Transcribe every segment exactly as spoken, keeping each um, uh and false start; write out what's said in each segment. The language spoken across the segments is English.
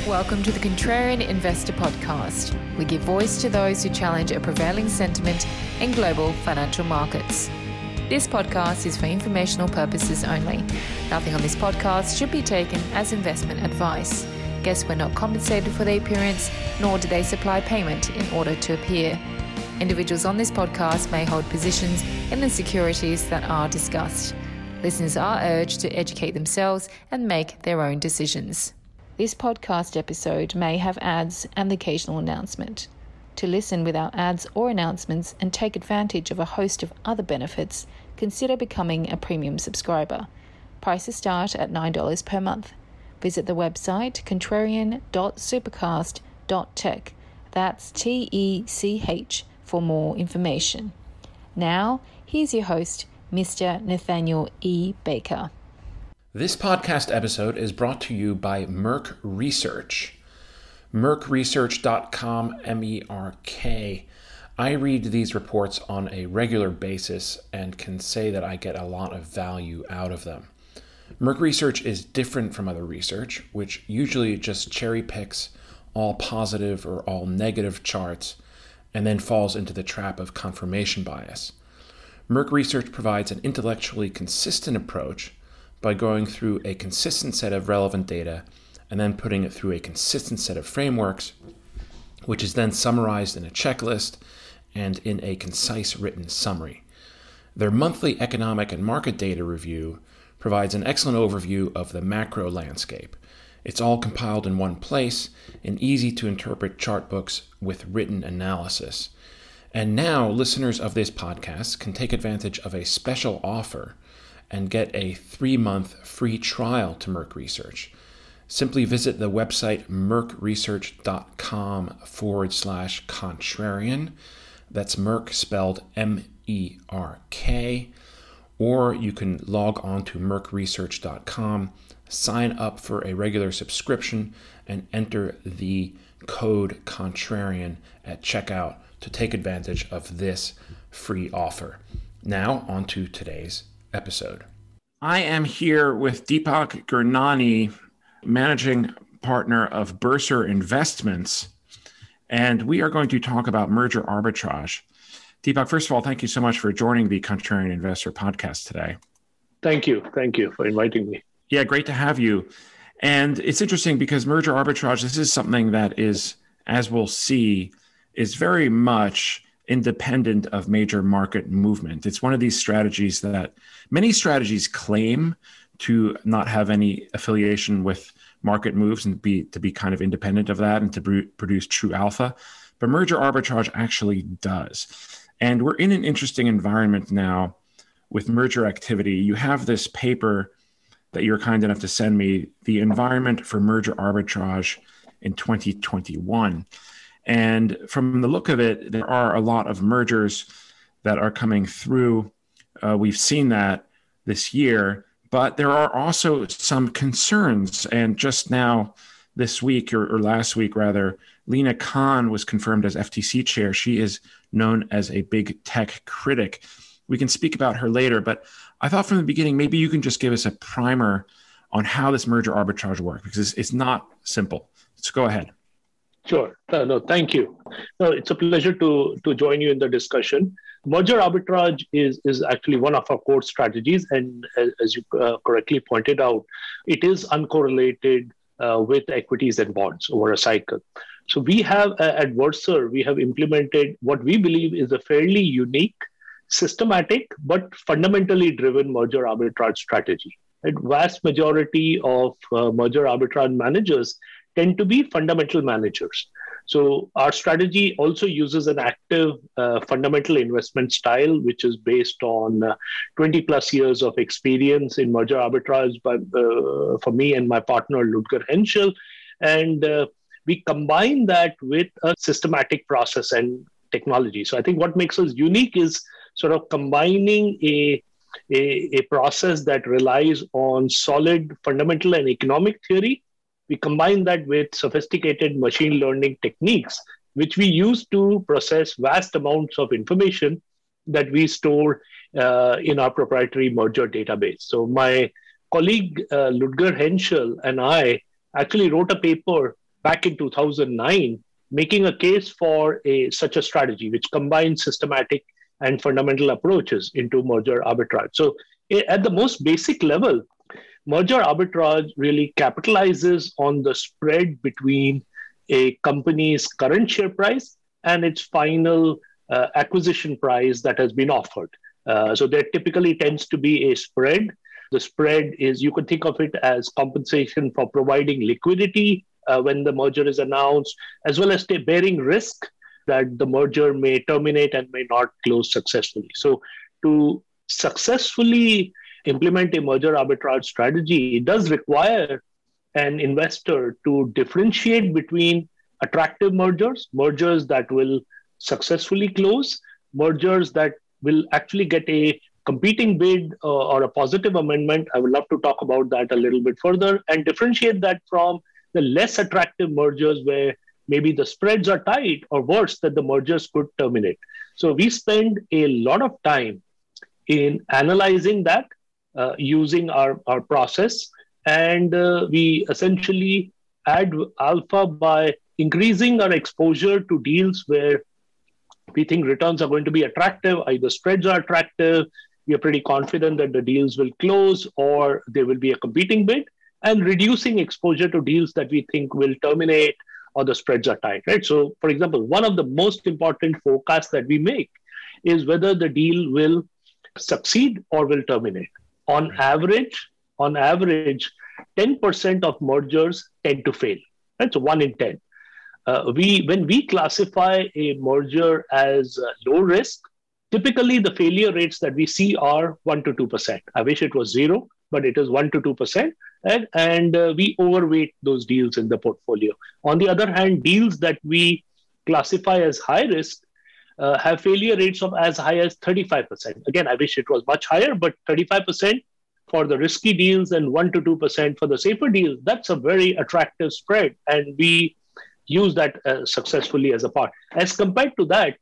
Welcome to the Contrarian Investor Podcast. We give voice to those who challenge a prevailing sentiment in global financial markets. This podcast is for informational purposes only. Nothing on this podcast should be taken as investment advice. Guests were not compensated for their appearance, nor do they supply payment in order to appear. Individuals on this podcast may hold positions in the securities that are discussed. Listeners are urged to educate themselves and make their own decisions. This podcast episode may have ads and the occasional announcement. To listen without ads or announcements and take advantage of a host of other benefits, consider becoming a premium subscriber. Prices start at nine dollars per month. Visit the website contrarian dot supercast dot tech. That's T E C H for more information. Now, here's your host, Mister Nathaniel E. Baker. This podcast episode is brought to you by Merck Research. merck research dot com, M E R K. I read these reports on a regular basis and can say that I get a lot of value out of them. Merck Research is different from other research, which usually just cherry picks all positive or all negative charts and then falls into the trap of confirmation bias. Merck Research provides an intellectually consistent approach by going through a consistent set of relevant data and then putting it through a consistent set of frameworks, which is then summarized in a checklist and in a concise written summary. Their monthly economic and market data review provides an excellent overview of the macro landscape. It's all compiled in one place in easy-to-interpret chart books with written analysis. And now listeners of this podcast can take advantage of a special offer and get a three-month free trial to Merck Research. Simply visit the website merck research dot com forward slash contrarian. That's Merck spelled M E R K. Or you can log on to merck research dot com, sign up for a regular subscription, and enter the code contrarian at checkout to take advantage of this free offer. Now, on to today's episode. I am here with Deepak Gurnani, managing partner of Bursar Investments, and we are going to talk about merger arbitrage. Deepak, first of all, thank you so much for joining the Contrarian Investor podcast today. Thank you. Thank you for inviting me. Yeah, great to have you. And it's interesting because merger arbitrage, this is something that is, as we'll see, is very much independent of major market movement. It's one of these strategies that many strategies claim to not have any affiliation with market moves and be to be kind of independent of that and to pr- produce true alpha. But merger arbitrage actually does. And we're in an interesting environment now with merger activity. You have this paper that you're kind enough to send me, The Environment for Merger Arbitrage in twenty twenty-one. And from the look of it, there are a lot of mergers that are coming through. Uh, we've seen that this year, but there are also some concerns. And just now, this week, or, or last week rather, Lina Khan was confirmed as F T C chair. She is known as a big tech critic. We can speak about her later, but I thought from the beginning, maybe you can just give us a primer on how this merger arbitrage works, because it's, it's not simple. So go ahead. Sure. No, no, thank you. No, it's a pleasure to, to join you in the discussion. Merger arbitrage is, is actually one of our core strategies. And as, as you uh, correctly pointed out, it is uncorrelated uh, with equities and bonds over a cycle. So we have uh, at Bursar, we have implemented what we believe is a fairly unique, systematic, but fundamentally driven merger arbitrage strategy. A vast majority of uh, merger arbitrage managers tend to be fundamental managers. So our strategy also uses an active uh, fundamental investment style, which is based on uh, twenty plus years of experience in merger arbitrage by, uh, for me and my partner, Ludger Henschel. And uh, we combine that with a systematic process and technology. So I think what makes us unique is sort of combining a, a, a process that relies on solid fundamental and economic theory. We combine that with sophisticated machine learning techniques, which we use to process vast amounts of information that we store uh, in our proprietary merger database. So my colleague, uh, Ludger Henschel, and I actually wrote a paper back in two thousand nine, making a case for a such a strategy, which combines systematic and fundamental approaches into merger arbitrage. So at the most basic level, merger arbitrage really capitalizes on the spread between a company's current share price and its final uh, acquisition price that has been offered. Uh, so there typically tends to be a spread. The spread is, you could think of it as compensation for providing liquidity uh, when the merger is announced, as well as bearing risk that the merger may terminate and may not close successfully. So to successfully implement a merger arbitrage strategy, it does require an investor to differentiate between attractive mergers, mergers that will successfully close, mergers that will actually get a competing bid uh, or a positive amendment. I would love to talk about that a little bit further, and differentiate that from the less attractive mergers where maybe the spreads are tight, or worse, that the mergers could terminate. So we spend a lot of time in analyzing that uh, using our, our process. And uh, we essentially add alpha by increasing our exposure to deals where we think returns are going to be attractive, either spreads are attractive, we are pretty confident that the deals will close, or there will be a competing bid, and reducing exposure to deals that we think will terminate or the spreads are tight, right? So, for example, one of the most important forecasts that we make is whether the deal will succeed or will terminate. On right. average, on average, ten percent of mergers tend to fail, right? So one in ten. Uh, we, when we classify a merger as uh, low risk, typically the failure rates that we see are one to two percent. I wish it was zero, but it is one to two percent. And, and uh, we overweight those deals in the portfolio. On the other hand, deals that we classify as high risk uh, have failure rates of as high as thirty-five percent. Again, I wish it was much higher, but thirty-five percent for the risky deals and one to two percent for the safer deals, that's a very attractive spread. And we use that uh, successfully as a part. As compared to that,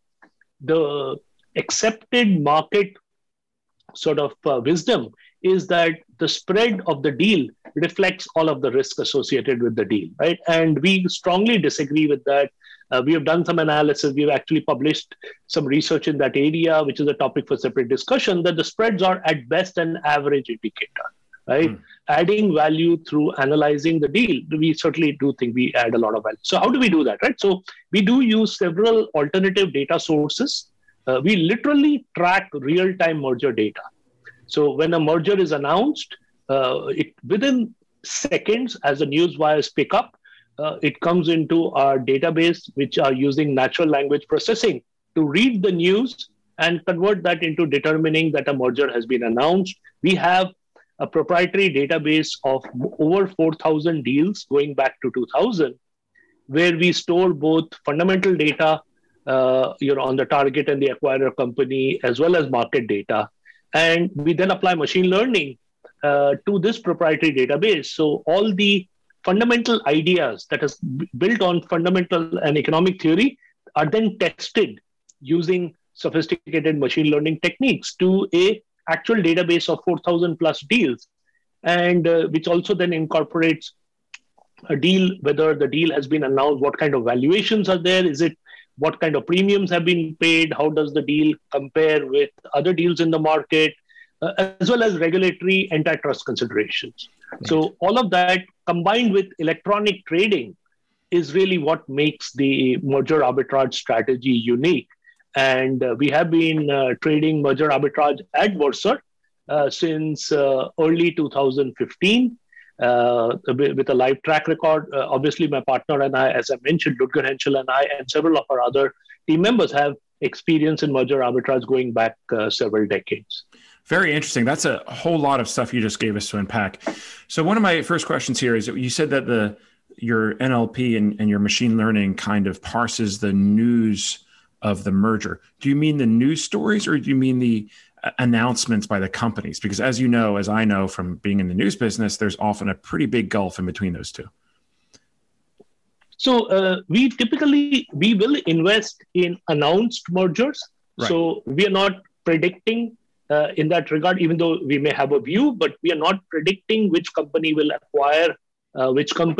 the accepted market sort of uh, wisdom is that the spread of the deal reflects all of the risk associated with the deal, right? And we strongly disagree with that. Uh, we have done some analysis. We've actually published some research in that area, which is a topic for separate discussion, that the spreads are at best an average indicator, right? Mm. Adding value through analyzing the deal, we certainly do think we add a lot of value. So how do we do that, right? So we do use several alternative data sources. Uh, we literally track real-time merger data. So when a merger is announced, uh, it within seconds, as the news wires pick up, uh, it comes into our database, which are using natural language processing to read the news and convert that into determining that a merger has been announced. We have a proprietary database of over four thousand deals going back to two thousand, where we store both fundamental data uh, you know, on the target and the acquirer company, as well as market data. And we then apply machine learning uh, to this proprietary database. So all the fundamental ideas that is b- built on fundamental and economic theory are then tested using sophisticated machine learning techniques to a actual database of four thousand plus deals, and uh, which also then incorporates a deal, whether the deal has been announced, what kind of valuations are there, is it, what kind of premiums have been paid, how does the deal compare with other deals in the market, uh, as well as regulatory antitrust considerations. Right. So all of that combined with electronic trading is really what makes the merger arbitrage strategy unique. And uh, we have been uh, trading merger arbitrage at Versor uh, since uh, early two thousand fifteen uh, with a live track record. Uh, obviously, my partner and I, as I mentioned, Ludger Henschel and I, and several of our other team members have experience in merger arbitrage going back uh, several decades. Very interesting. That's a whole lot of stuff you just gave us to unpack. So one of my first questions here is that you said that the your N L P and, and your machine learning kind of parses the news of the merger. Do you mean the news stories, or do you mean the announcements by the companies? Because as you know, as I know from being in the news business, there's often a pretty big gulf in between those two. So uh, we typically, we will invest in announced mergers. Right. So we are not predicting uh, in that regard, even though we may have a view, but we are not predicting which company will acquire uh, which company.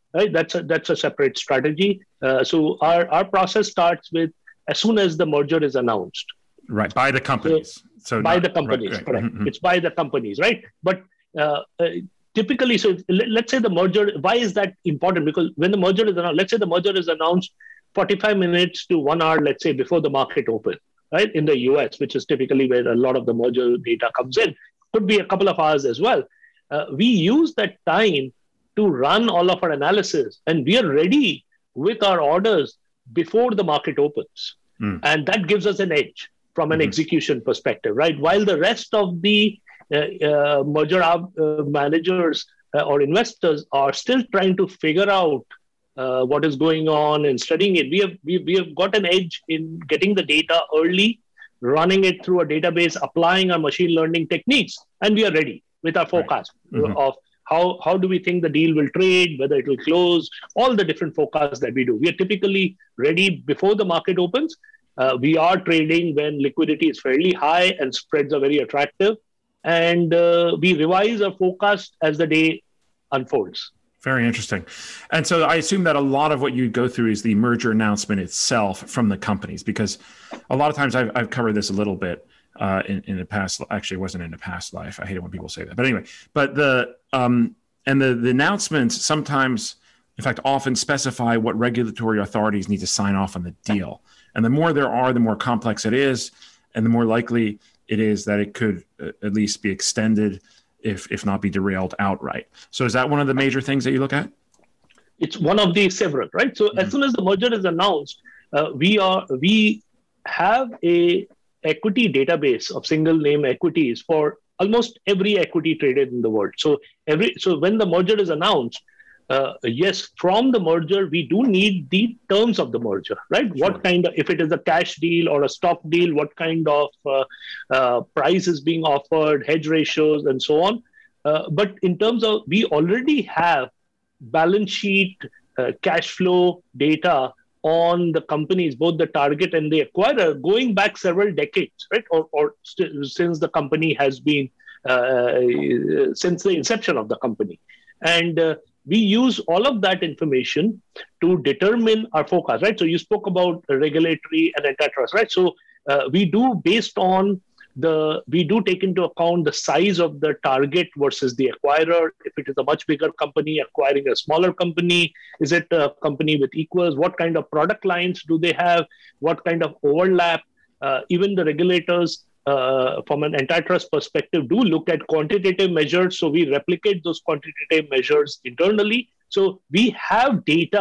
right? That's a, that's a separate strategy. Uh, so our, our process starts with as soon as the merger is announced. Right, by the companies. So, so by not, the companies, right, right. correct. Mm-hmm. It's by the companies, right? But uh, uh, typically, so let's say the merger, why is that important? Because when the merger is announced, let's say the merger is announced forty-five minutes to one hour, let's say, before the market opens, right? In the U S, which is typically where a lot of the merger data comes in, could be a couple of hours as well. Uh, we use that time to run all of our analysis, and we are ready with our orders before the market opens. Mm. And that gives us an edge from an mm-hmm. execution perspective, right? While the rest of the uh, uh, merger uh, managers uh, or investors are still trying to figure out uh, what is going on and studying it, we have, we, we have got an edge in getting the data early, running it through a database, applying our machine learning techniques, and we are ready with our forecast right. mm-hmm. of how, how do we think the deal will trade, whether it will close, all the different forecasts that we do. We are typically ready before the market opens. Uh, we are trading when liquidity is fairly high and spreads are very attractive. And uh, we revise our forecast as the day unfolds. Very interesting. And so I assume that a lot of what you go through is the merger announcement itself from the companies, because a lot of times I've, I've covered this a little bit uh, in, in the past. Actually, it wasn't in the past life. I hate it when people say that. But anyway, but the um, and the, the announcements sometimes, in fact, often specify what regulatory authorities need to sign off on the deal. And the more there are, the more complex it is, and the more likely it is that it could uh, at least be extended, if if not be derailed outright. So is that one of the major things that you look at? It's one of the several, right? So mm-hmm. as soon as the merger is announced, uh, we are we have a equity database of single name equities for almost every equity traded in the world. So every so when the merger is announced, Uh, yes, from the merger, we do need the terms of the merger, right? Sure. What kind of, if it is a cash deal or a stock deal, what kind of uh, uh, price is being offered, hedge ratios, and so on. Uh, but in terms of, we already have balance sheet, uh, cash flow data on the companies, both the target and the acquirer, going back several decades, right? Or, or st- since the company has been, uh, since the inception of the company. And uh, we use all of that information to determine our forecast, right? So you spoke about regulatory and antitrust, right? So uh, we do based on the, we do take into account the size of the target versus the acquirer. If it is a much bigger company acquiring a smaller company, is it a company with equals? What kind of product lines do they have? What kind of overlap? Uh, even the regulators, Uh, from an antitrust perspective, do look at quantitative measures. So we replicate those quantitative measures internally. So we have data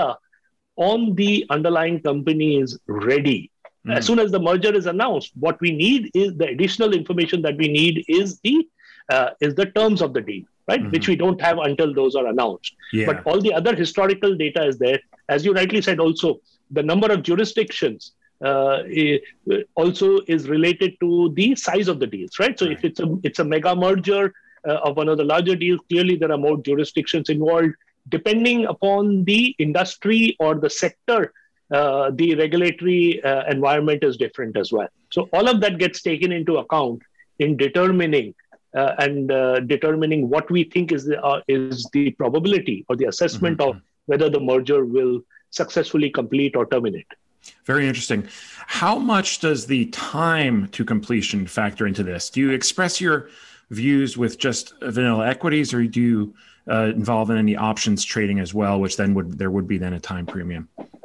on the underlying companies ready. Mm. As soon as the merger is announced, what we need is the additional information that we need is the uh, is the terms of the deal, right? Mm-hmm. Which we don't have until those are announced. Yeah. But all the other historical data is there. As you rightly said, also the number of jurisdictions Uh, also is related to the size of the deals, right? So right. if it's a it's a mega merger uh, of one of the larger deals, clearly there are more jurisdictions involved. Depending upon the industry or the sector, uh, the regulatory uh, environment is different as well. So all of that gets taken into account in determining uh, and uh, determining what we think is the uh, is the probability or the assessment mm-hmm. of whether the merger will successfully complete or terminate. Very interesting. How much does the time to completion factor into this? Do you express your views with just vanilla equities, or do you uh, involve in any options trading as well, which then would there would be then a time premium?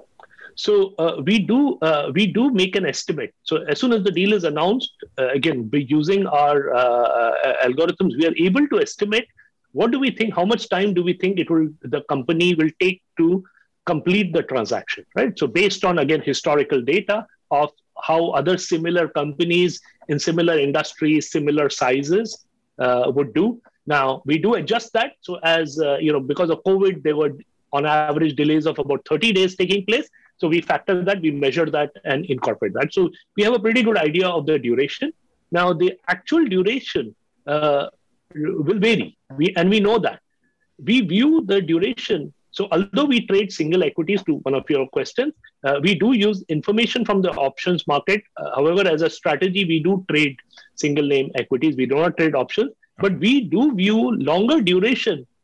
So uh, we do uh, we do make an estimate. So as soon as the deal is announced, uh, again, by using our uh, algorithms, we are able to estimate what do we think, how much time do we think it will the company will take to complete the transaction, right? So based on, again, historical data of how other similar companies in similar industries, similar sizes uh, would do. Now, we do adjust that. So as, uh, you know, because of COVID, there were on average delays of about thirty days taking place. So we factor that, we measure that and incorporate that. So we have a pretty good idea of the duration. Now, the actual duration uh, will vary. We, and we know that. We view the duration. So although we trade single equities, to one of your questions, uh, we do use information from the options market. Uh, however, as a strategy, we do trade single name equities. We do not trade options, but we do view longer duration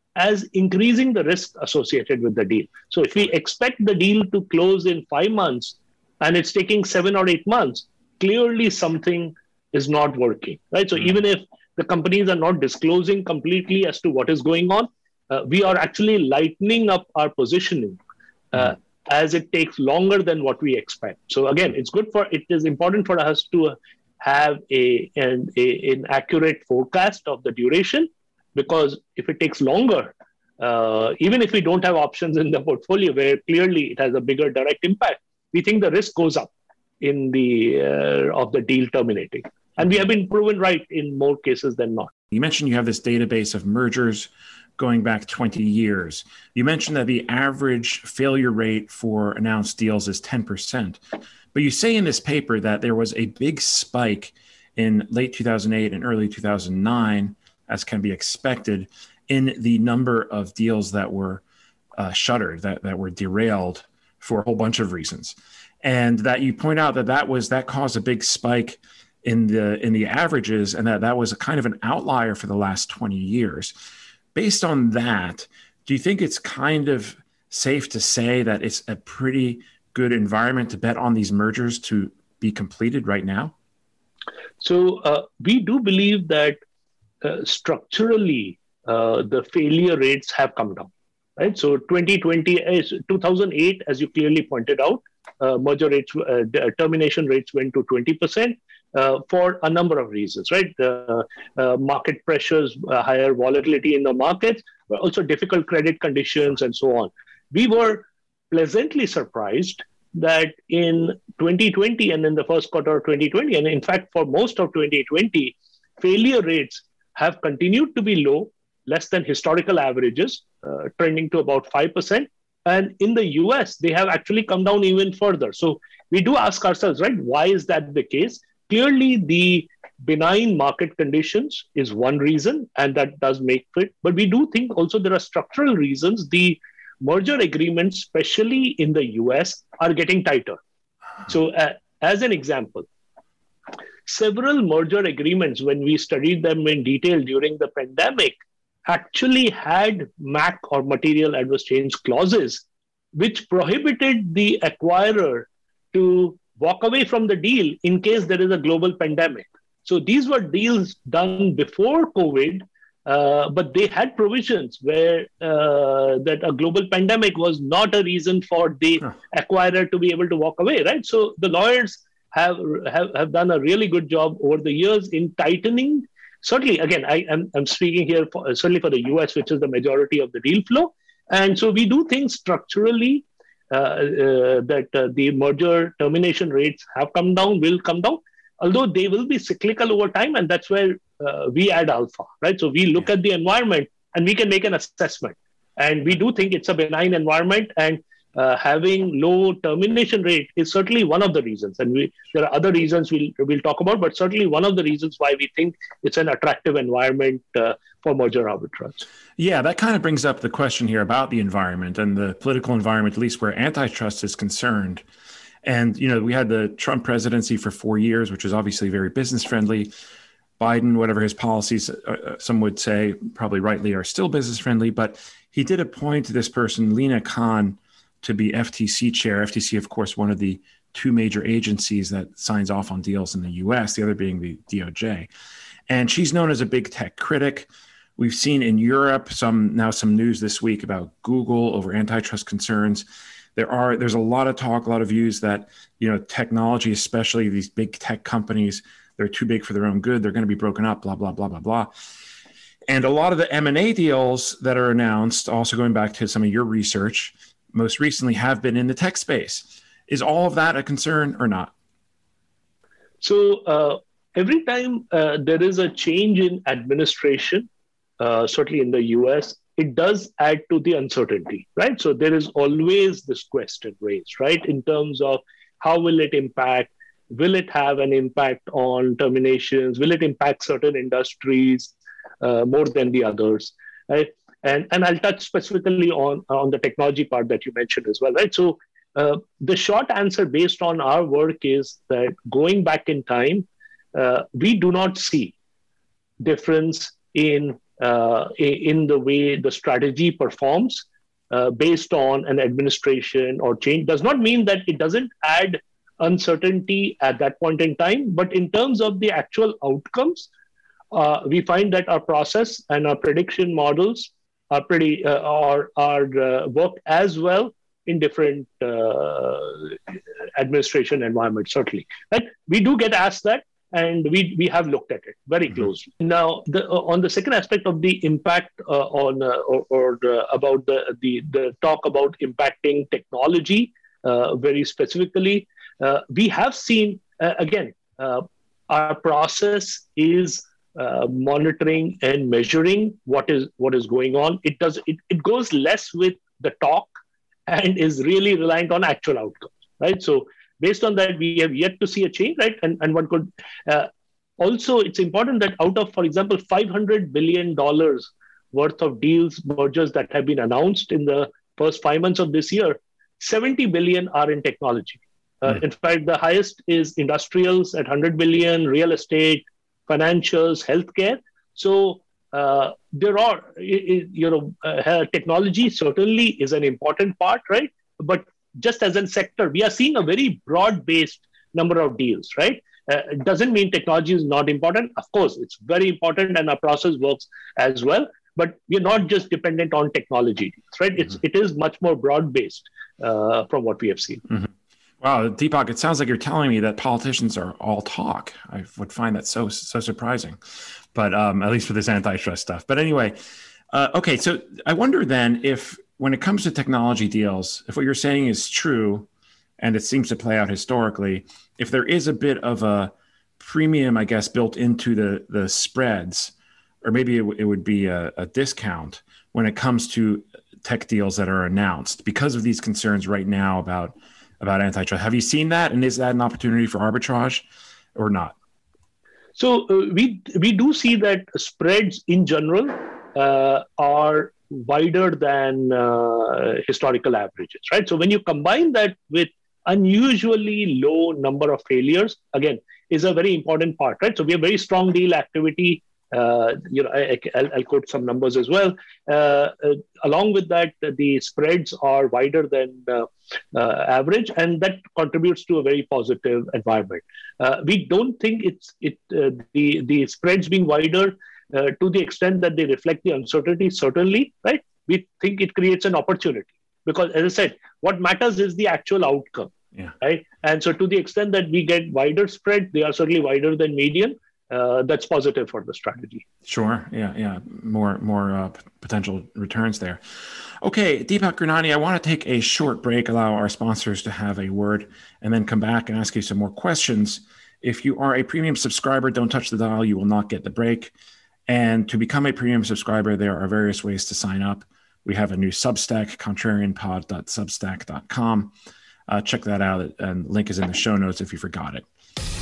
as increasing the risk associated with the deal. So if we expect the deal to close in five months and it's taking seven or eight months, clearly something is not working, right? So mm-hmm. even if the companies are not disclosing completely as to what is going on, uh, we are actually lightening up our positioning uh, mm-hmm. as it takes longer than what we expect. So again, it's good for, it is important for us to have a an, a, an accurate forecast of the duration, because if it takes longer, uh, even if we don't have options in the portfolio where clearly it has a bigger direct impact, we think the risk goes up in the uh, of the deal terminating. And we have been proven right in more cases than not. You mentioned you have this database of mergers going back twenty years. You mentioned that the average failure rate for announced deals is ten percent. But you say in this paper that there was a big spike in late two thousand eight and early two thousand nine, as can be expected, in the number of deals that were uh, shuttered, that, that were derailed for a whole bunch of reasons. And that you point out that that was that caused a big spike in the in the averages, and that that was a kind of an outlier for the last twenty years. Based on that, do you think it's kind of safe to say that it's a pretty good environment to bet on these mergers to be completed right now? So uh, we do believe that uh, structurally uh, the failure rates have come down, right? So twenty twenty, two thousand eight, as you clearly pointed out, uh, merger rates, uh, termination rates went to twenty percent. Uh, for a number of reasons, right? Uh, uh, market pressures, uh, higher volatility in the markets, but also difficult credit conditions and so on. We were pleasantly surprised that in twenty twenty and in the first quarter of twenty twenty, and in fact for most of twenty twenty, failure rates have continued to be low, less than historical averages, uh, trending to about five percent. And in the U S, they have actually come down even further. So we do ask ourselves, right, why is that the case? Clearly, the benign market conditions is one reason, and that does make it. But we do think also there are structural reasons. The merger agreements, especially in the U S, are getting tighter. So uh, as an example, several merger agreements, when we studied them in detail during the pandemic, actually had M A C or material adverse change clauses, which prohibited the acquirer to walk away from the deal in case there is a global pandemic. So these were deals done before COVID, uh, but they had provisions where uh, that a global pandemic was not a reason for the huh. acquirer to be able to walk away, right? So the lawyers have, have, have done a really good job over the years in tightening. Certainly, again, I, I'm, I'm speaking here for, certainly for the U S, which is the majority of the deal flow. And so we do think structurally, Uh, uh, that uh, the merger termination rates have come down, will come down, although they will be cyclical over time, and that's where uh, we add alpha, right? So we look yeah. at the environment and we can make an assessment. And we do think it's a benign environment, and uh, having low termination rate is certainly one of the reasons. And we, there are other reasons we'll, we'll talk about, but certainly one of the reasons why we think it's an attractive environment uh, for merger arbitrage. Yeah, that kind of brings up the question here about the environment and the political environment, at least where antitrust is concerned. And, you know, we had the Trump presidency for four years, which was obviously very business friendly. Biden, whatever his policies, uh, some would say probably rightly, are still business friendly, but he did appoint this person, Lina Khan, to be F T C chair. F T C, of course, one of the two major agencies that signs off on deals in the U S, the other being the D O J. And she's known as a big tech critic. We've seen in Europe some now some news this week about Google over antitrust concerns. There are there's a lot of talk, a lot of views that, you know, technology, especially these big tech companies, they're too big for their own good. They're going to be broken up, blah, blah, blah, blah, blah. And a lot of the M and A deals that are announced, also going back to some of your research, most recently have been in the tech space. Is all of that a concern or not? So uh, every time uh, there is a change in administration, Uh, certainly in the U S, it does add to the uncertainty, right? So there is always this question raised, right? In terms of how will it impact? Will it have an impact on terminations? Will it impact certain industries uh, more than the others, right? And, and I'll touch specifically on, on the technology part that you mentioned as well, right? So uh, the short answer based on our work is that going back in time, uh, we do not see difference in uh, in the way the strategy performs uh, based on an administration or change. Does not mean that it doesn't add uncertainty at that point in time, but in terms of the actual outcomes, uh, we find that our process and our prediction models are pretty uh, are are uh, work as well in different uh, administration environments. Certainly, right? We do get asked that, and we we have looked at it very closely. Mm-hmm. Now, the, uh, on the second aspect of the impact uh, on uh, or, or the, about the, the the talk about impacting technology uh, very specifically, uh, we have seen uh, again uh, our process is uh, monitoring and measuring what is what is going on. It does it, it goes less with the talk and is really reliant on actual outcomes, right? So based on that, we have yet to see a change, right? And, and one could uh, also, it's important that out of, for example, five hundred billion dollars worth of deals, mergers that have been announced in the first five months of this year, seventy billion are in technology. Uh, mm. In fact, the highest is industrials at one hundred billion, real estate, financials, healthcare. So uh, there are, you know, uh, technology certainly is an important part, right? But just as a sector, we are seeing a very broad-based number of deals, right? Uh, it doesn't mean technology is not important. Of course, it's very important and our process works as well. But we're not just dependent on technology, right? Mm-hmm. It's, it is much more broad-based uh, from what we have seen. Mm-hmm. Wow, Deepak, it sounds like you're telling me that politicians are all talk. I would find that so so surprising, but um, at least for this antitrust stuff. But anyway, uh, okay, so I wonder then if, when it comes to technology deals, if what you're saying is true, and it seems to play out historically, if there is a bit of a premium, I guess, built into the the spreads, or maybe it, w- it would be a, a discount when it comes to tech deals that are announced because of these concerns right now about about antitrust. Have you seen that? And is that an opportunity for arbitrage or not? So uh, we we do see that spreads in general uh, are wider than uh, historical averages, right? So when you combine that with unusually low number of failures, again, is a very important part, right? So we have very strong deal activity. Uh, you know, I, I'll, I'll quote some numbers as well. Uh, uh, along with that, the spreads are wider than uh, uh, average, and that contributes to a very positive environment. Uh, we don't think it's it uh, the the spreads being wider uh, to the extent that they reflect the uncertainty. Certainly, right? We think it creates an opportunity because, as I said, what matters is the actual outcome, yeah. right? And so, to the extent that we get wider spread, they are certainly wider than median. Uh, that's positive for the strategy. Sure. Yeah. Yeah. More, more uh, p- potential returns there. Okay. Deepak Gurnani, I want to take a short break, allow our sponsors to have a word, and then come back and ask you some more questions. If you are a premium subscriber, don't touch the dial. You will not get the break. And to become a premium subscriber, there are various ways to sign up. We have a new Substack, contrarian pod dot substack dot com. Uh, check that out. And link is in the show notes if you forgot it.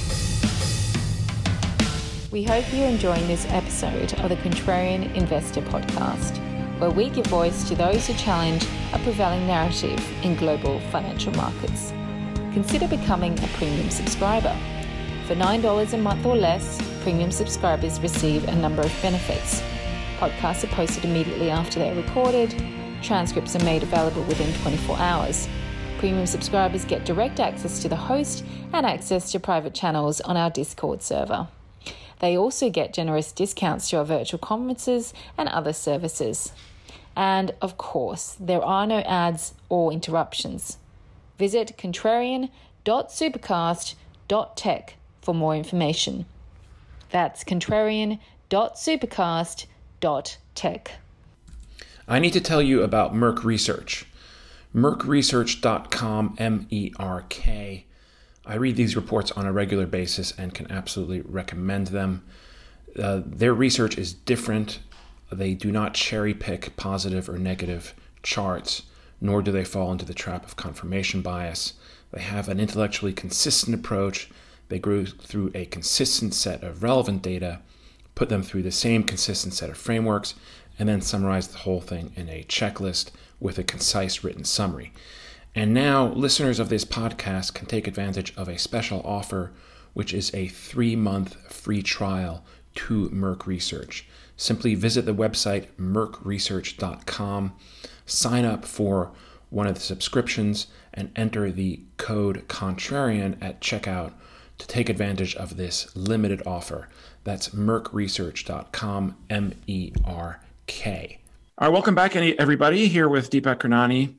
We hope you're enjoying this episode of the Contrarian Investor Podcast, where we give voice to those who challenge a prevailing narrative in global financial markets. Consider becoming a premium subscriber. For nine dollars a month or less, premium subscribers receive a number of benefits. Podcasts are posted immediately after they're recorded. Transcripts are made available within twenty-four hours. Premium subscribers get direct access to the host and access to private channels on our Discord server. They also get generous discounts to our virtual conferences and other services. And of course, there are no ads or interruptions. Visit contrarian dot supercast dot tech for more information. That's contrarian dot supercast dot tech. I need to tell you about Merck Research. merck research dot com, M E R K. I read these reports on a regular basis and can absolutely recommend them. Uh, their research is different. They do not cherry pick positive or negative charts, nor do they fall into the trap of confirmation bias. They have an intellectually consistent approach. They go through a consistent set of relevant data, put them through the same consistent set of frameworks, and then summarize the whole thing in a checklist with a concise written summary. And now listeners of this podcast can take advantage of a special offer, which is a three-month free trial to Merck Research. simply visit the website merck research dot com, sign up for one of the subscriptions, and enter the code Contrarian at checkout to take advantage of this limited offer. That's merck research dot com, M E R K. All right, welcome back, everybody. Here with Deepak Karnani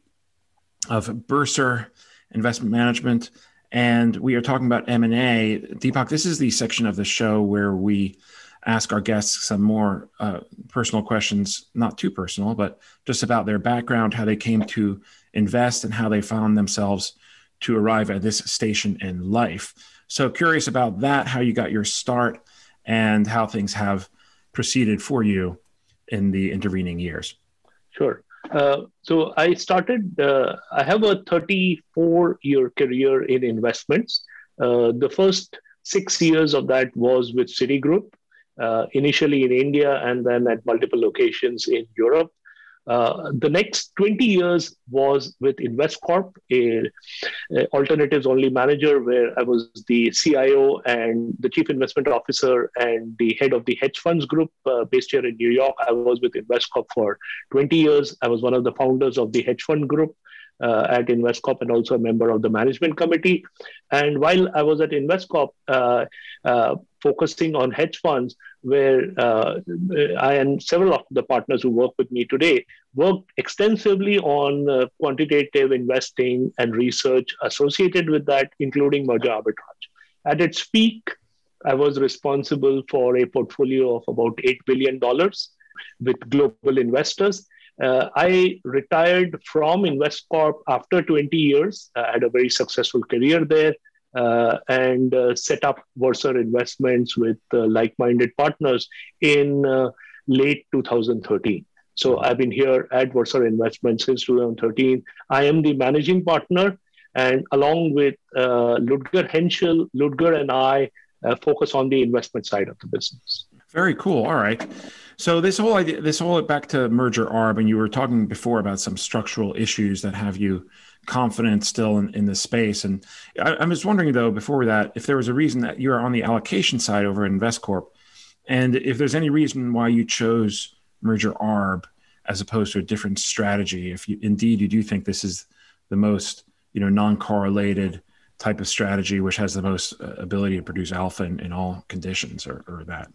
of Bursar Investment Management, and we are talking about M and A. Deepak, this is the section of the show where we ask our guests some more uh, personal questions, not too personal, but just about their background, how they came to invest, and how they found themselves to arrive at this station in life. So curious about that, how you got your start, and how things have proceeded for you in the intervening years. Sure. Uh, so I started, uh, I have a thirty-four year career in investments. Uh, the first six years of that was with Citigroup, uh, initially in India and then at multiple locations in Europe. Uh, the next twenty years was with Investcorp, a, a alternatives only manager, where I was the C I O and the chief investment officer and the head of the hedge funds group uh, based here in New York. I was with Investcorp for twenty years. I was one of the founders of the hedge fund group uh, at Investcorp and also a member of the management committee. And while I was at Investcorp, uh, uh, focusing on hedge funds, where uh, I and several of the partners who work with me today worked extensively on uh, quantitative investing and research associated with that, including merger arbitrage. At its peak, I was responsible for a portfolio of about eight billion dollars with global investors. Uh, I retired from Investcorp after twenty years. I had a very successful career there. Uh, and uh, set up Bursar Investments with uh, like-minded partners in uh, late two thousand thirteen. So I've been here at Bursar Investments since two thousand thirteen. I am the managing partner, and along with uh, Ludger Henschel, Ludger and I uh, focus on the investment side of the business. Very cool. All right. So this whole idea, this whole back to merger arb, and you were talking before about some structural issues that have you confident still in, in the space. And I, I was wondering, though, before that, if there was a reason that you're on the allocation side over at Investcorp, and if there's any reason why you chose merger arb as opposed to a different strategy, if you, indeed you do think this is the most, you know, non-correlated type of strategy, which has the most uh, ability to produce alpha in, in all conditions, or, or that.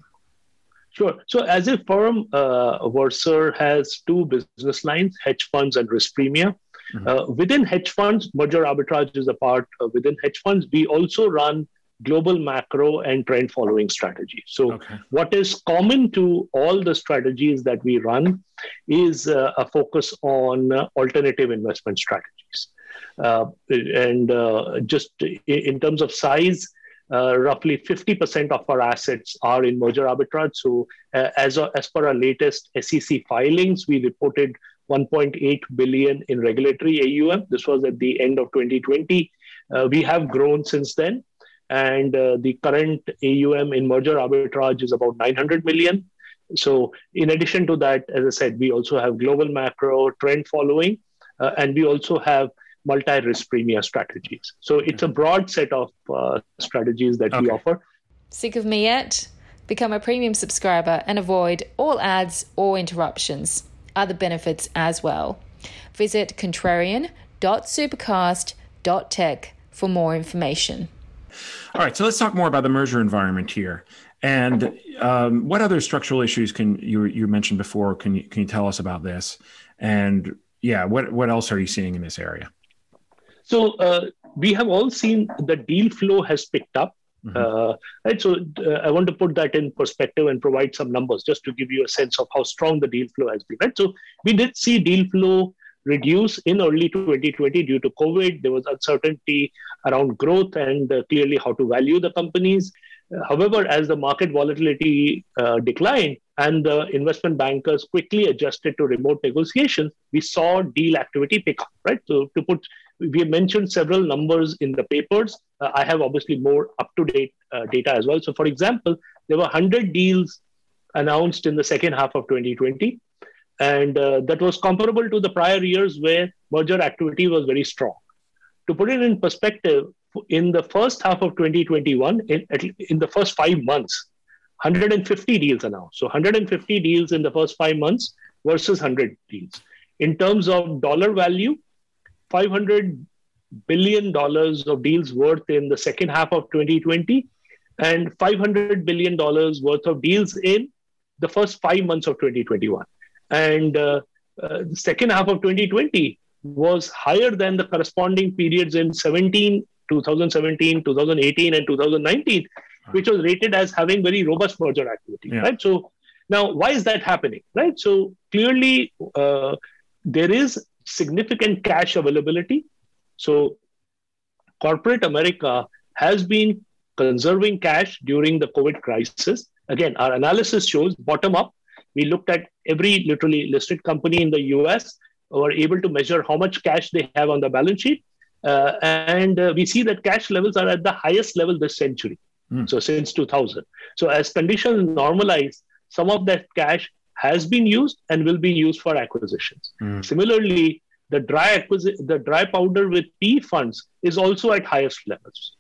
Sure. So as a firm, uh, Bursar has two business lines, hedge funds and risk premia. Mm-hmm. Uh, within hedge funds, merger arbitrage is a part. Uh, within hedge funds, we also run global macro and trend following strategies. So okay. What is common to all the strategies that we run is uh, a focus on uh, alternative investment strategies. Uh, and uh, just in terms of size, uh, roughly fifty percent of our assets are in merger arbitrage. So uh, as, a, as per our latest S E C filings, we reported one point eight billion in regulatory A U M. This was at the end of twenty twenty. Uh, we have grown since then. And uh, the current A U M in merger arbitrage is about nine hundred million. So in addition to that, as I said, we also have global macro trend following, uh, and we also have multi-risk premia strategies. So it's a broad set of uh, strategies that okay. we offer. Sick of me yet? Become a premium subscriber and avoid all ads or interruptions. Other benefits as well. Visit contrarian dot supercast dot tech for more information. All right, so let's talk more about the merger environment here. And um, what other structural issues can you you mentioned before? Can you can you tell us about this? And yeah, what what else are you seeing in this area? So uh, we have all seen the deal flow has picked up. Mm-hmm. Uh, right. So uh, I want to put that in perspective and provide some numbers just to give you a sense of how strong the deal flow has been. Right. So we did see deal flow reduce in early twenty twenty due to COVID. There was uncertainty around growth and uh, clearly how to value the companies. Uh, however, as the market volatility uh, declined and the investment bankers quickly adjusted to remote negotiations, we saw deal activity pick up, right? So to put, we mentioned several numbers in the papers. Uh, I have obviously more up-to-date uh, data as well. So for example, there were one hundred deals announced in the second half of twenty twenty. And uh, that was comparable to the prior years where merger activity was very strong. To put it in perspective, in the first half of twenty twenty-one, in, in the first five months, hundred fifty deals announced. So one hundred fifty deals in the first five months versus one hundred deals. In terms of dollar value, five hundred billion dollars of deals worth in the second half of twenty twenty and five hundred billion dollars worth of deals in the first five months of twenty twenty-one. And uh, uh, the second half of twenty twenty was higher than the corresponding periods in seventeen, twenty seventeen, twenty eighteen, and twenty nineteen, which was rated as having very robust merger activity, yeah. right? So now, why is that happening, right? So clearly, uh, there is significant cash availability. So corporate America has been conserving cash during the COVID crisis. Again, our analysis shows bottom up. We looked at every literally listed company in the U S, were able to measure how much cash they have on the balance sheet. Uh, and uh, we see that cash levels are at the highest level this century. Mm. So since two thousand. So as conditions normalize, some of that cash has been used and will be used for acquisitions. Mm. Similarly, the dry acquisi- the dry powder with P funds is also at highest levels.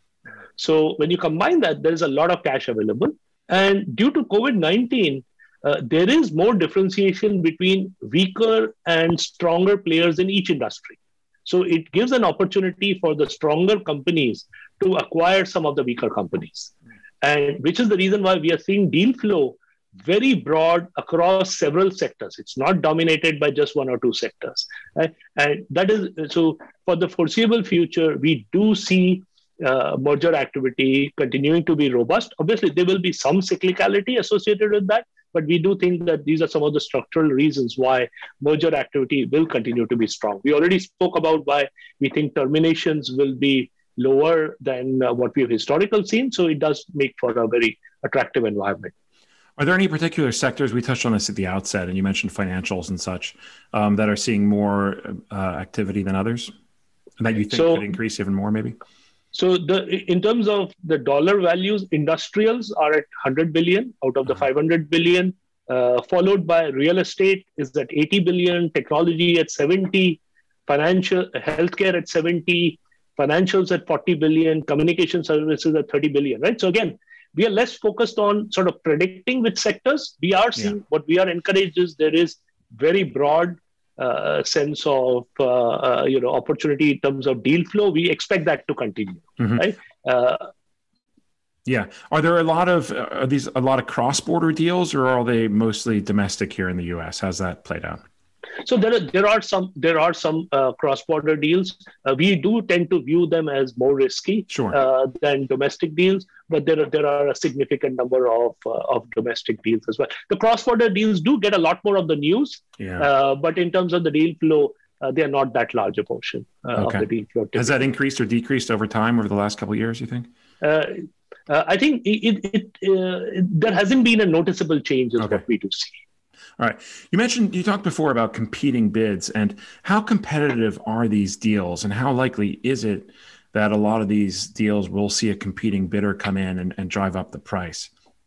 So when you combine that, there is a lot of cash available. And due to COVID nineteen, uh, there is more differentiation between weaker and stronger players in each industry. So it gives an opportunity for the stronger companies to acquire some of the weaker companies. And which is the reason why we are seeing deal flow very broad across several sectors. It's not dominated by just one or two sectors. Right? And that is, so for the foreseeable future, we do see uh, merger activity continuing to be robust. Obviously, there will be some cyclicality associated with that, but we do think that these are some of the structural reasons why merger activity will continue to be strong. We already spoke about why we think terminations will be lower than uh, what we have historically seen. So it does make for a very attractive environment. Are there any particular sectors, we touched on this at the outset, and you mentioned financials and such, um, that are seeing more uh, activity than others, and that you think so, could increase even more maybe? So the in terms of the dollar values, industrials are at one hundred billion out of the uh-huh. five hundred billion, uh, followed by real estate is at eighty billion, technology at seventy, financial healthcare at seventy, financials at forty billion, communication services at thirty billion, right? So again, we are less focused on sort of predicting which sectors. We are seeing, yeah. what we are encouraged is there is very broad uh, sense of uh, uh, you know opportunity in terms of deal flow. We expect that to continue, mm-hmm. right? Uh, yeah. Are there a lot of are these a lot of cross-border deals, or are they mostly domestic here in the U S? How's that played out? So there are there are some there are some uh, cross-border deals. Uh, we do tend to view them as more risky sure. uh, than domestic deals, but there are there are a significant number of uh, of domestic deals as well. The cross-border deals do get a lot more of the news, yeah. uh, but in terms of the deal flow, uh, they are not that large a portion uh, okay. of the deal flow. Has that increased or decreased over time over the last couple of years, you think? Uh, uh, I think it, it, it, uh, it there hasn't been a noticeable change is okay. what we do see. All right. You mentioned, you talked before about competing bids, and how competitive are these deals, and how likely is it that a lot of these deals will see a competing bidder come in and, and drive up the price?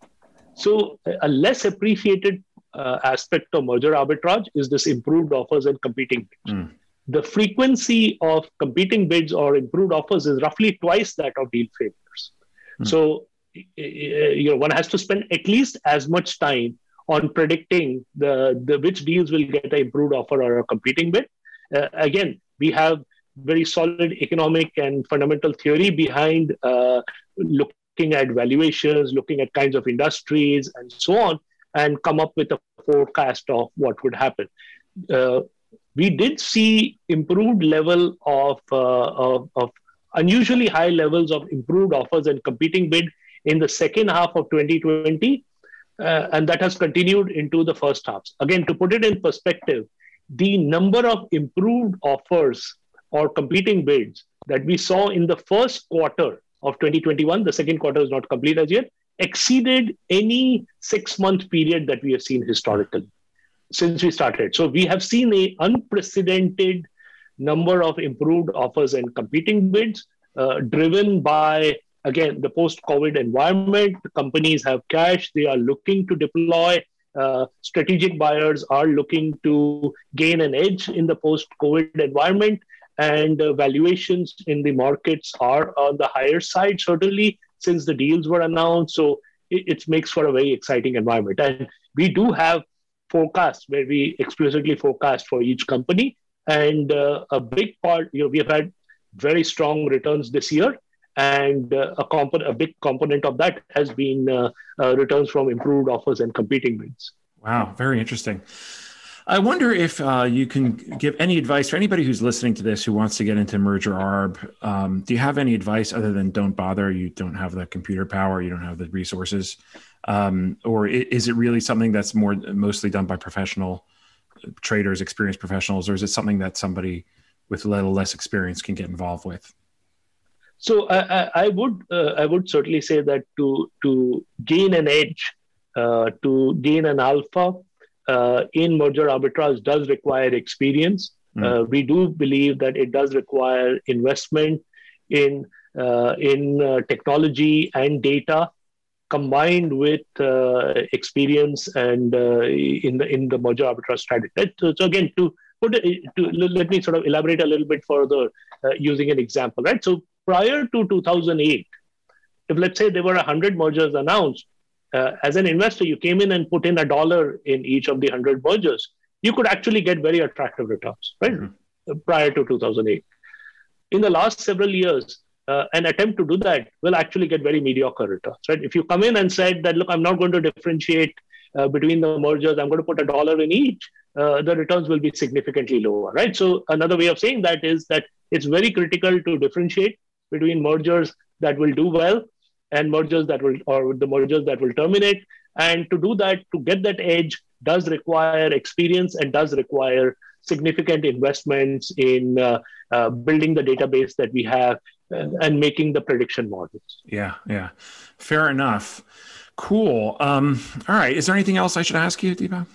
So a less appreciated uh, aspect of merger arbitrage is this improved offers and competing bids. Mm. The frequency of competing bids or improved offers is roughly twice that of deal failures. Mm. So you know, one has to spend at least as much time on predicting the, the which deals will get an improved offer or a competing bid. Uh, again, we have very solid economic and fundamental theory behind uh, looking at valuations, looking at kinds of industries and so on, and come up with a forecast of what would happen. Uh, we did see improved level of, uh, of, of unusually high levels of improved offers and competing bid in the second half of twenty twenty. Uh, and that has continued into the first half. Again, to put it in perspective, the number of improved offers or competing bids that we saw in the first quarter of twenty twenty-one, the second quarter is not complete as yet, exceeded any six-month period that we have seen historically since we started. So we have seen an unprecedented number of improved offers and competing bids uh, driven by, again, the post-COVID environment. The companies have cash. They are looking to deploy. Uh, strategic buyers are looking to gain an edge in the post-COVID environment. And uh, valuations in the markets are on the higher side, certainly, since the deals were announced. So it, it makes for a very exciting environment. And we do have forecasts where we explicitly forecast for each company. And uh, a big part, you know, we have had very strong returns this year. And uh, a, comp- a big component of that has been uh, uh, returns from improved offers and competing bids. Wow, very interesting. I wonder if uh, you can give any advice for anybody who's listening to this who wants to get into merger arb. Um, do you have any advice other than don't bother? You don't have the computer power, you don't have the resources, um, or is it really something that's more mostly done by professional traders, experienced professionals, or is it something that somebody with a little less experience can get involved with? So I, I would uh, I would certainly say that to to gain an edge, uh, to gain an alpha uh, in merger arbitrage does require experience. Mm. Uh, we do believe that it does require investment in uh, in uh, technology and data, combined with uh, experience and uh, in the in the merger arbitrage strategy. So, so again, to put it, to let me sort of elaborate a little bit further uh, using an example, right? So prior to two thousand eight, if let's say there were one hundred mergers announced, uh, as an investor, you came in and put in a dollar in each of the one hundred mergers, you could actually get very attractive returns, right? Mm-hmm. Prior to two thousand eight. In the last several years, uh, an attempt to do that will actually get very mediocre returns, right? If you come in and said that, look, I'm not going to differentiate uh, between the mergers, I'm going to put a dollar in each, uh, the returns will be significantly lower, right? So another way of saying that is that it's very critical to differentiate between mergers that will do well and mergers that will, or the mergers that will terminate. And to do that, to get that edge does require experience and does require significant investments in uh, uh, building the database that we have and, and making the prediction models. Yeah, yeah. Fair enough. Cool. Um, all right. Is there anything else I should ask you, Deepak?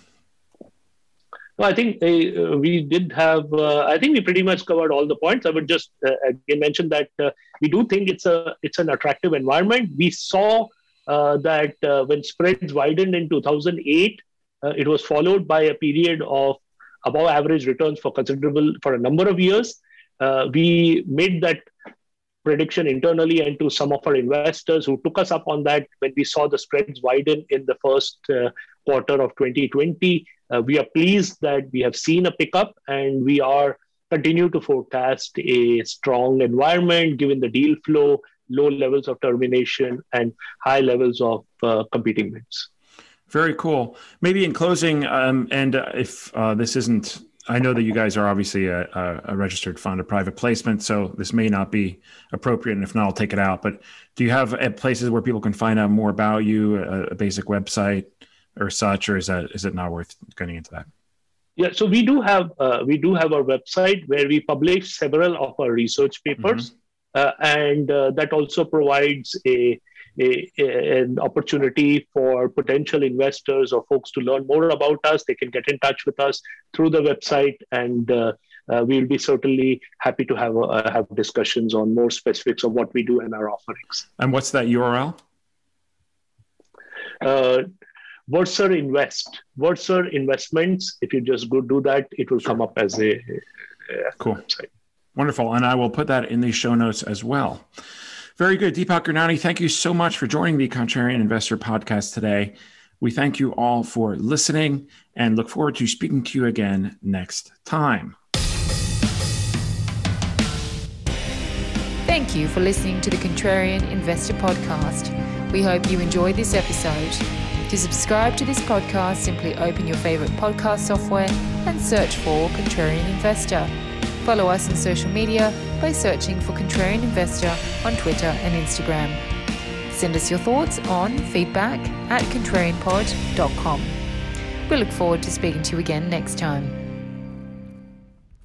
No, I think uh, we did have, uh, I think we pretty much covered all the points. I would just uh, again mention that uh, we do think it's a it's an attractive environment. We saw uh, that uh, when spreads widened in two thousand eight, uh, it was followed by a period of above average returns for considerable, for a number of years. Uh, we made that prediction internally and to some of our investors who took us up on that when we saw the spreads widen in the first uh, quarter of twenty twenty. Uh, we are pleased that we have seen a pickup and we are continue to forecast a strong environment given the deal flow, low levels of termination, and high levels of uh, competing bids. Very cool. Maybe in closing, um, and uh, if uh, this isn't, I know that you guys are obviously a, a registered fund, a private placement, so this may not be appropriate, and if not, I'll take it out. But do you have uh, places where people can find out more about you, a, a basic website or such, or is that is it not worth getting into that? Yeah, so we do have uh, we do have our website where we publish several of our research papers, mm-hmm. uh, and uh, that also provides a, a, a an opportunity for potential investors or folks to learn more about us. They can get in touch with us through the website, and uh, uh, we'll be certainly happy to have uh, have discussions on more specifics of what we do and our offerings. And what's that U R L? Uh, Verser Invest, Verser Investments. If you just go do that, it will sure. come up as a, a cool website. Wonderful. And I will put that in the show notes as well. Very good. Deepak Gurnani, thank you so much for joining the Contrarian Investor podcast today. We thank you all for listening and look forward to speaking to you again next time. Thank you for listening to the Contrarian Investor podcast. We hope you enjoyed this episode. To subscribe to this podcast, simply open your favorite podcast software and search for Contrarian Investor. Follow us on social media by searching for Contrarian Investor on Twitter and Instagram. Send us your thoughts on feedback at contrarian pod dot com. We look forward to speaking to you again next time.